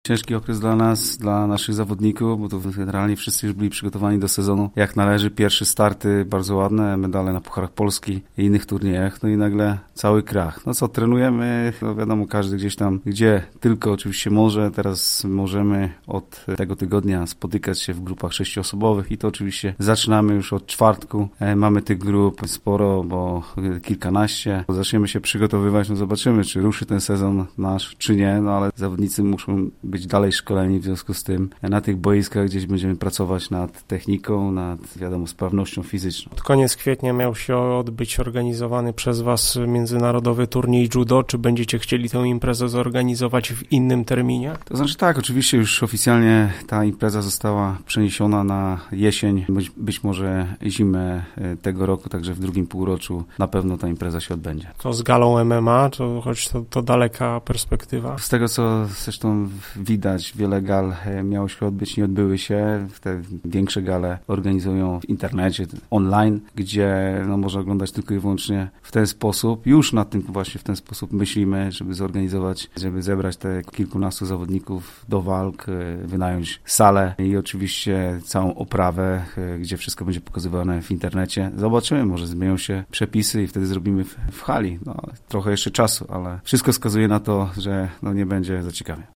Ciężki okres dla nas, dla naszych zawodników, bo to generalnie wszyscy już byli przygotowani do sezonu jak należy. Pierwsze starty bardzo ładne, medale na Pucharach Polski i innych turniejach. No i nagle cały krach. No co, trenujemy, no wiadomo, każdy gdzieś tam, gdzie tylko oczywiście może. Teraz możemy od tego tygodnia spotykać się w grupach 6-osobowych i to oczywiście zaczynamy już od czwartku. Mamy tych grup sporo, bo kilkanaście. Zaczniemy się przygotowywać, no zobaczymy, czy ruszy ten sezon nasz, czy nie, no ale zawodnicy muszą być dalej szkoleni, w związku z tym na tych boiskach gdzieś będziemy pracować nad techniką, nad, wiadomo, sprawnością fizyczną. Pod koniec kwietnia miał się odbyć organizowany przez Was międzynarodowy turniej judo. Czy będziecie chcieli tę imprezę zorganizować w innym terminie? To znaczy tak, oczywiście już oficjalnie ta impreza została przeniesiona na jesień, być może zimę tego roku, także w drugim półroczu na pewno ta impreza się odbędzie. To z galą MMA, choć to daleka perspektywa? Z tego, co zresztą widać, wiele gal miało się odbyć, nie odbyły się. Te większe gale organizują w internecie, online, gdzie no, można oglądać tylko i wyłącznie w ten sposób. Już nad tym właśnie w ten sposób myślimy, żeby zorganizować, żeby zebrać te kilkunastu zawodników do walk, wynająć salę i oczywiście całą oprawę, gdzie wszystko będzie pokazywane w internecie. Zobaczymy, może zmienią się przepisy i wtedy zrobimy w hali. No, trochę jeszcze czasu, ale wszystko wskazuje na to, że no, nie będzie za ciekawie.